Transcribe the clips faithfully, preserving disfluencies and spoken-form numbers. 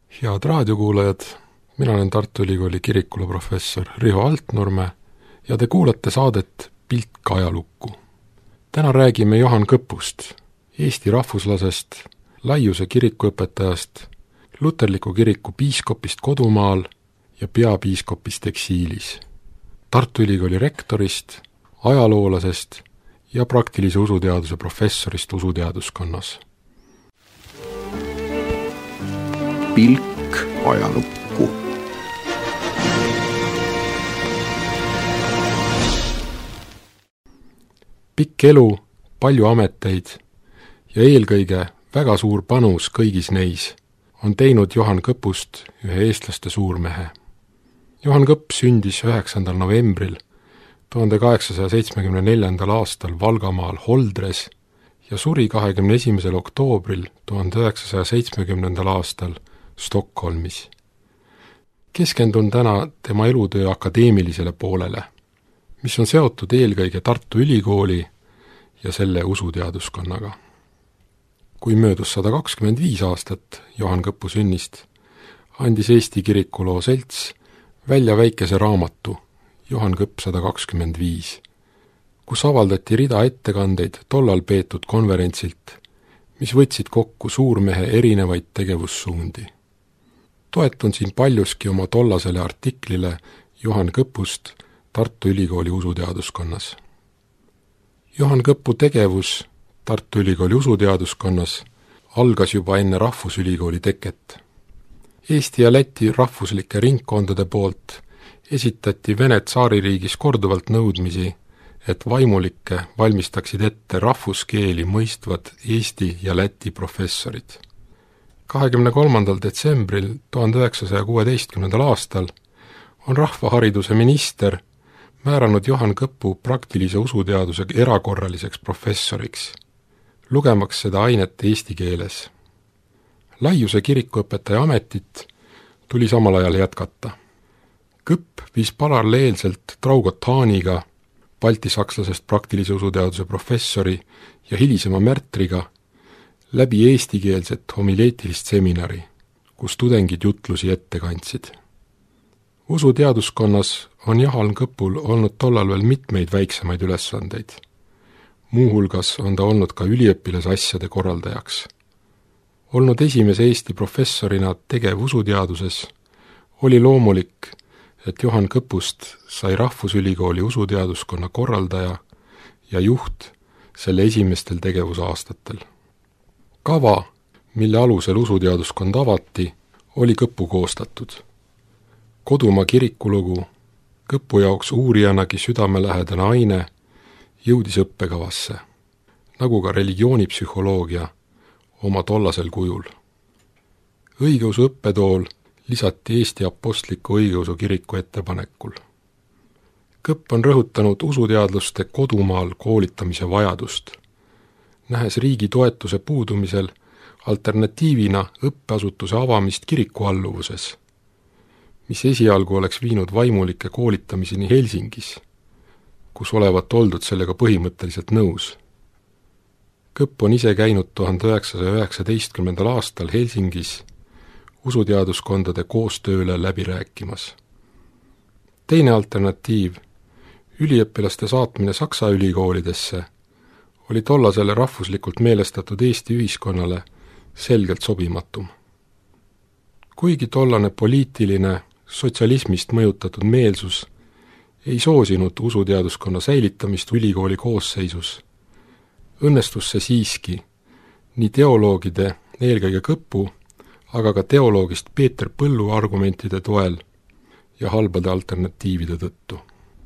Head raadiokuulajad, mina olen Tartu Ülikooli kirikulaprofessor Riho Altnurme ja te kuulate saadet Pilk ajalukku. Täna räägime Johan Kõpust, Eesti rahvuslasest, Laiuse kirikuõpetajast, luterliku kiriku piiskopist kodumaal ja peapiiskopist eksiilis, Tartu Ülikooli rektorist, ajaloolasest ja praktilise usuteaduse professorist usuteaduskonnas. Pilk ajalukku. Pikk elu, palju ameteid ja eelkõige väga suur panus kõigis neis on teinud Johan Kõpust ühe eestlaste suurmehe. Johan Kõpp sündis üheksandal novembril tuhande kaheksasaja seitsmekümne neljandal aastal Valgamaal Holdres ja suri kahekümne esimesel oktoobril tuhande üheksasaja seitsmekümnendal aastal Stockholmis. Keskendun täna tema elutöö akadeemilisele poolele, mis on seotud eelkõige Tartu Ülikooli ja selle usuteaduskonnaga. Kui möödus sada kakskümmend viis aastat Johan Kõpu sünnist, andis Eesti Kirikuloo Selts välja väikese raamatu Johan Kõpp sada kakskümmend viis, kus avaldati rida ettekandeid tollal peetud konverentsilt, mis võtsid kokku suurmehe erinevaid tegevussuundi. Toetun siin paljuski oma tollasele artiklile Johan Kõpust Tartu Ülikooli usuteaduskonnas. Johan Kõpu tegevus Tartu Ülikooli usuteaduskonnas algas juba enne Rahvusülikooli teket. Eesti ja Läti rahvuslike ringkondade poolt esitati Vene tsaaririigis korduvalt nõudmisi, et vaimulikke valmistaksid ette rahvuskeeli mõistvad Eesti ja Läti professorid. kahekümne kolmandal detsembril tuhande üheksasaja kuueteistkümnendal aastal on rahvahariduse minister määranud Johan Kõpu praktilise usuteaduse erakorraliseks professoriks, lugemaks seda ainet eesti keeles. Laiuse kirikuõpetaja ametit tuli samal ajal jätkata. Kõpp viis paralleelselt Traugot Haaniga, baltisakslasest praktilise usuteaduse professori ja hilisema märtriga, läbi eestikeelset homileetilist seminari, kus tudengid jutlusi ette kandsid. Usuteaduskonnas on Johan Kõpul olnud tollal veel mitmeid väiksemaid ülesandeid. Muuhulgas on ta olnud ka üliõpilasasjade korraldajaks. Olnud esimese Eesti professorina tegev usuteaduses, oli loomulik, et Johan Kõpust sai Rahvusülikooli usuteaduskonna korraldaja ja juht selle esimestel tegevusaastatel. Kava, mille alusel usuteaduskond avati, oli Kõpu koostatud. Kodumaa kirikulugu, Kõpu jaoks uurijanagi südamelähedane aine, jõudis õppekavasse, nagu ka religioonipsühholoogia oma tollasel kujul. Õigeusu õppetool lisati Eesti Apostliku Õigeusu Kiriku ettepanekul. Kõpp on rõhutanud usuteadluste kodumaal koolitamise vajadust, nähes riigi toetuse puudumisel alternatiivina õppeasutuse avamist kirikualluvuses, mis esialgu oleks viinud vaimulike koolitamiseni Helsingis, kus olevat oldud sellega põhimõtteliselt nõus. Kõpp on ise käinud tuhande üheksasaja üheksateistkümnendal aastal Helsingis usuteaduskondade koostööle läbi rääkimas. Teine alternatiiv, üliõpilaste saatmine Saksa ülikoolidesse, oli tollasele rahvuslikult meelestatud Eesti ühiskonnale selgelt sobimatum. Kuigi tollane poliitiline, sotsialismist mõjutatud meelsus ei soosinud usuteaduskonna säilitamist ülikooli koosseisus, õnnestus see siiski nii teoloogide, eelkõige Kõpu, aga ka teoloogist Peeter Põllu argumentide toel ja halbade alternatiivide tõttu.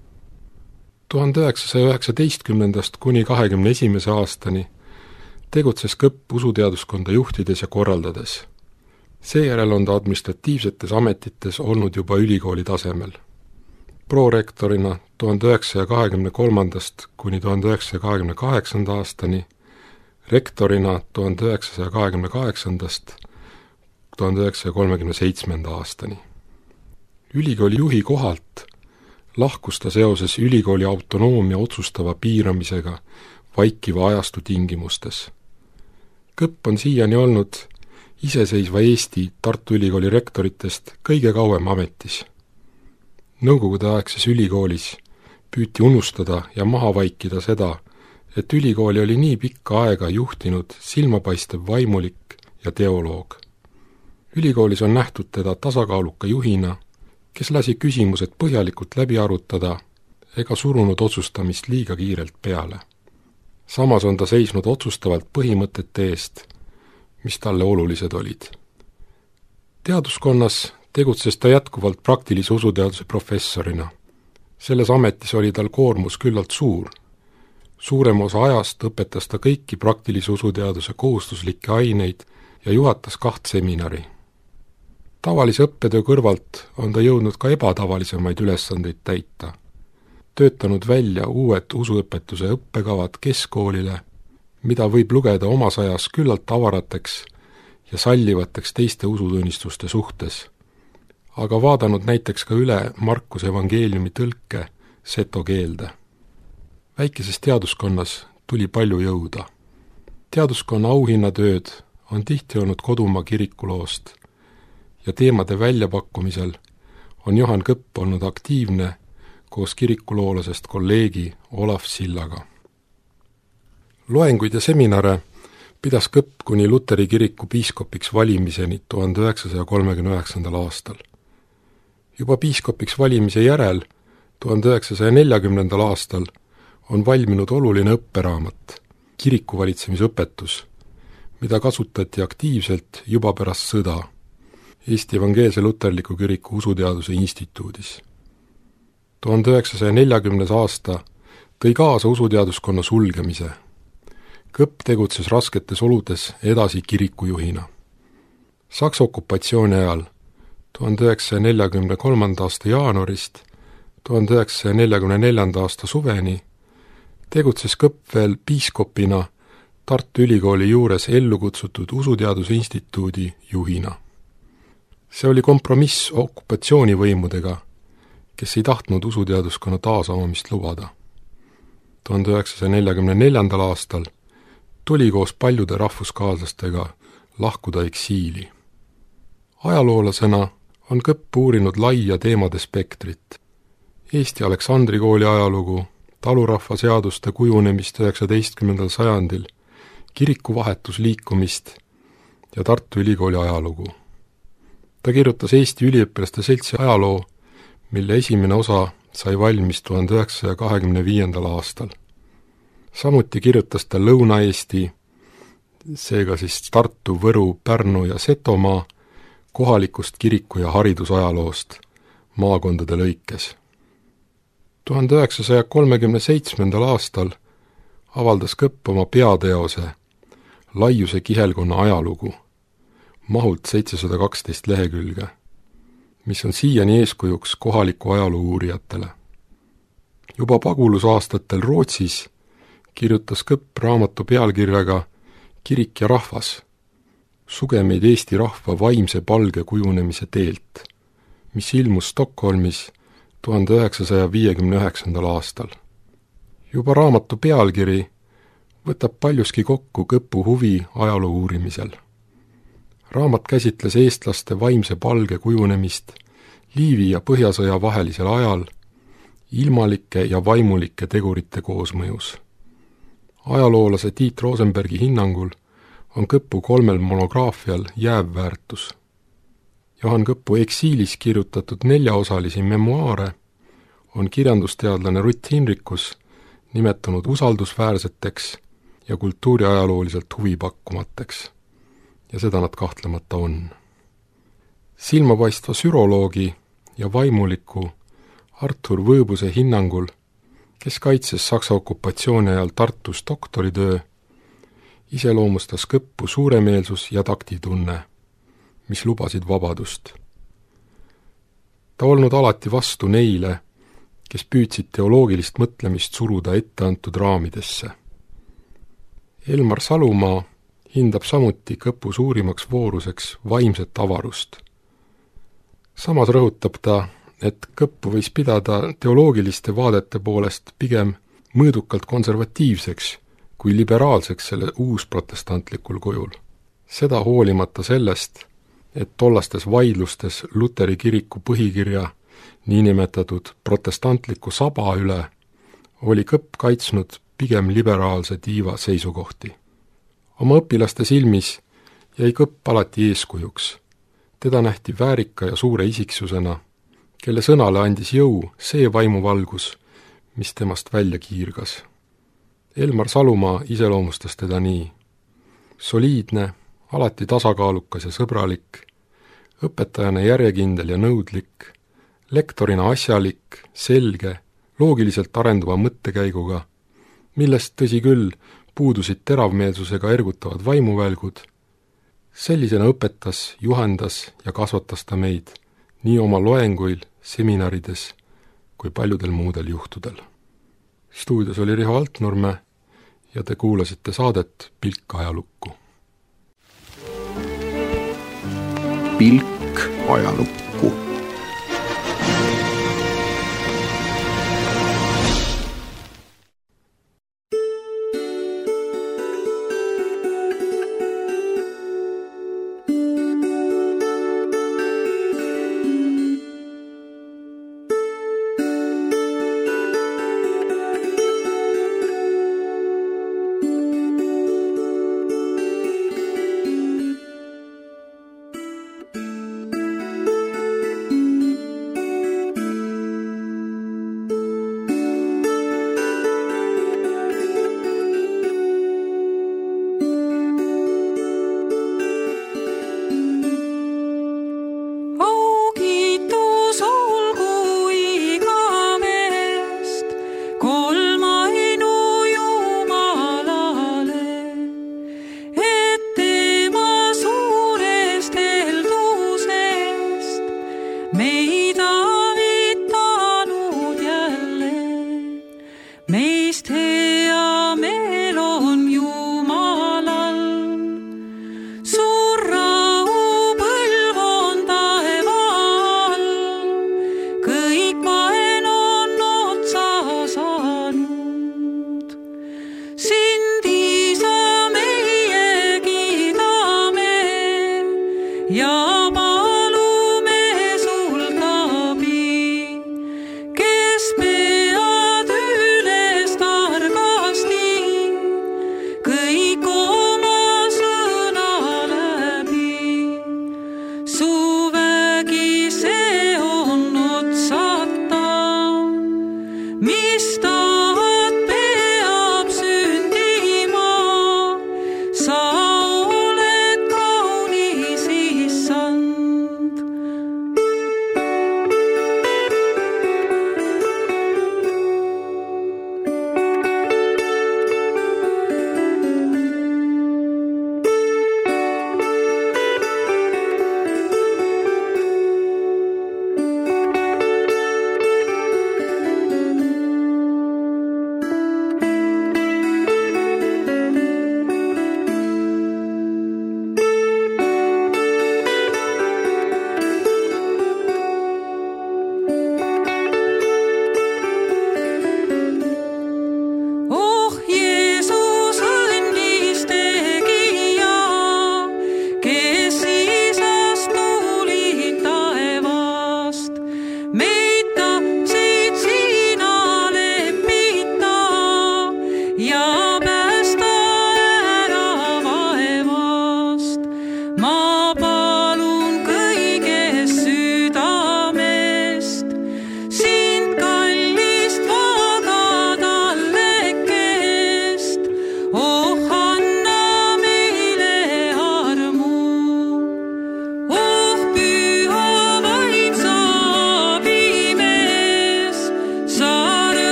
tuhande üheksasaja üheksateistkümnendast kuni kahekümne esimese aastani tegutses Kõpp usuteaduskonda juhtides ja korraldades. Seejärel on ta administratiivsetes ametites olnud juba ülikooli tasemel. Prorektorina tuhande üheksasaja kahekümne kolmandast kuni tuhande üheksasaja kahekümne kaheksanda aastani, rektorina tuhande üheksasaja kahekümne kaheksandast tuhande üheksasaja kolmekümne seitsmenda aastani. Ülikooli juhi kohalt lahkus ta seoses ülikooli autonoomia otsustava piiramisega vaikiva ajastu tingimustes. Kõpp on siiani olnud iseseisva Eesti Tartu Ülikooli rektoritest kõige kauem ametis. Nõukogudeaegses ülikoolis püüti unustada ja maha vaikida seda, et ülikooli oli nii pikka aega juhtinud silmapaistev vaimulik ja teoloog. Ülikoolis on nähtud teda tasakaaluka juhina, kes lasi küsimused põhjalikult läbi arutada ega surunud otsustamist liiga kiirelt peale. Samas on ta seisnud otsustavalt põhimõtete eest, mis talle olulised olid. Teaduskonnas tegutses ta jätkuvalt praktilise usuteaduse professorina. Selles ametis oli tal koormus küllalt suur. Suurem osa ajast õpetas ta kõiki praktilise usuteaduse kohustuslikke aineid ja juhatas kaht seminari. Tavalise õppetöö kõrvalt on ta jõudnud ka ebatavalisemaid ülesandeid täita. Töötanud välja uued usuõpetuse õppekavad keskkoolile, mida võib lugeda omas ajas küllalt avarateks ja sallivateks teiste usutunnistuste suhtes, aga vaadanud näiteks ka üle Markuse evangeeliumi tõlke seto keelde. Väikeses teaduskonnas tuli palju jõuda. Teaduskonna auhinnatööd on tihti olnud kodumaa kirikuloost ja teemade väljapakkumisel on Johan Kõpp olnud aktiivne koos kirikuloolasest kolleegi Olav Sillaga. Loenguid ja seminare pidas Kõpp kuni Luteri kiriku piiskopiks valimiseni tuhande üheksasaja kolmekümne üheksandal aastal. Juba piiskopiks valimise järel tuhande üheksasaja neljakümnendal aastal on valminud oluline õpperaamat, kirikuvalitsemisõpetus, mida kasutati aktiivselt juba pärast sõda Eesti Evangeelse Luterliku Kiriku usuteaduse instituudis. tuhande üheksasaja neljakümnes aasta tõi kaasa usuteaduskonna sulgemise. Kõpp tegutses rasketes oludes edasi kirikujuhina. Saksa okupatsiooni ajal tuhande üheksasaja neljakümne kolmanda aasta jaanuarist tuhande üheksasaja neljakümne neljanda aasta suveni tegutses Kõpp veel piiskopina Tartu Ülikooli juures ellu kutsutud usuteaduse instituudi juhina. See oli kompromiss okupatsioonivõimudega, kes ei tahtnud usuteaduskonna taasavamist lubada. tuhande üheksasaja neljakümne neljandal aastal tuli koos paljude rahvuskaaslastega lahkuda eksiili. Ajaloolasena on Kõpp uurinud laia teemade spektrit. Eesti Aleksandri kooli ajalugu, talurahva seaduste kujunemist üheksateistkümnendal sajandil, kirikuvahetusliikumist ja Tartu Ülikooli ajalugu. Ta kirjutas Eesti Üliõpilaste Seltsi ajaloo, mille esimene osa sai valmis tuhande üheksasaja kahekümne viiendal aastal. Samuti kirjutas ta Lõuna-Eesti, seega siis Tartu, Võru, Pärnu ja Setomaa, kohalikust kiriku- ja haridusajaloost maakondade lõikes. tuhande üheksasaja kolmekümne seitsmendal aastal avaldas Kõpp oma peateose Laiuse kihelkonna ajalugu, mahult seitsesada kaksteist lehekülge, mis on siiani eeskujuks kohaliku ajaloo uurijatele. Juba pagulusaastatel Rootsis kirjutas Kõpp raamatu pealkirjaga Kirik ja rahvas, sugemeid Eesti rahva vaimse palge kujunemise teelt, mis ilmus Stockholmis tuhande üheksasaja viiekümne üheksandal aastal. Juba raamatu pealkiri võtab paljuski kokku Kõpu huvi ajaloo uurimisel. Raamat käsitles eestlaste vaimse palge kujunemist Liivi ja Põhjasõja vahelisel ajal ilmalike ja vaimulike tegurite koosmõjus. Ajaloolase Tiit Rosenbergi hinnangul on Kõpu kolmel monograafial jäävväärtus. Johan Kõpu eksiilis kirjutatud neljaosalisi memuaare on kirjandusteadlane Rutt Hinrikus nimetanud usaldusväärseteks ja kultuuriajalooliselt huvipakkumateks. Ja seda nad kahtlemata on. Silmapaistva süroloogi ja vaimuliku Artur Võõbuse hinnangul, kes kaitses Saksa okupatsiooni ajal Tartus doktoritöö, iseloomustas Kõppu suuremeelsus ja taktitunne, mis lubasid vabadust. Ta olnud alati vastu neile, kes püüdsid teoloogilist mõtlemist suruda etteantud raamidesse. Elmar Salumaa hindab samuti Kõpu suurimaks vooruseks vaimset avarust. Samas rõhutab ta, et Kõppu võis pidada teoloogiliste vaadete poolest pigem mõõdukalt konservatiivseks kui liberaalseks selle uusprotestantlikul kujul. Seda hoolimata sellest, et tollastes vaidlustes Luteri kiriku põhikirja niinimetatud protestantliku saba üle oli Kõpp kaitsnud pigem liberaalse tiiva seisukohti. Oma õpilaste silmis jäi Kõpp alati eeskujuks. Teda nähti väärika ja suure isiksusena, kelle sõnale andis jõu see vaimuvalgus, mis temast välja kiirgas. Elmar Salumaa iseloomustas teda nii. Soliidne, alati tasakaalukas ja sõbralik, õpetajana järjekindel ja nõudlik, lektorina asjalik, selge, loogiliselt arenduva mõttekäiguga, millest tõsi küll puudusid teravmeelsusega ergutavad vaimuvälgud, sellisena õpetas, juhendas ja kasvatas ta meid nii oma loenguil, seminarides kui paljudel muudel juhtudel. Stuudios oli Riho Altnurme ja te kuulasite saadet Pilk ajalukku. Pilk ajalukku. Ja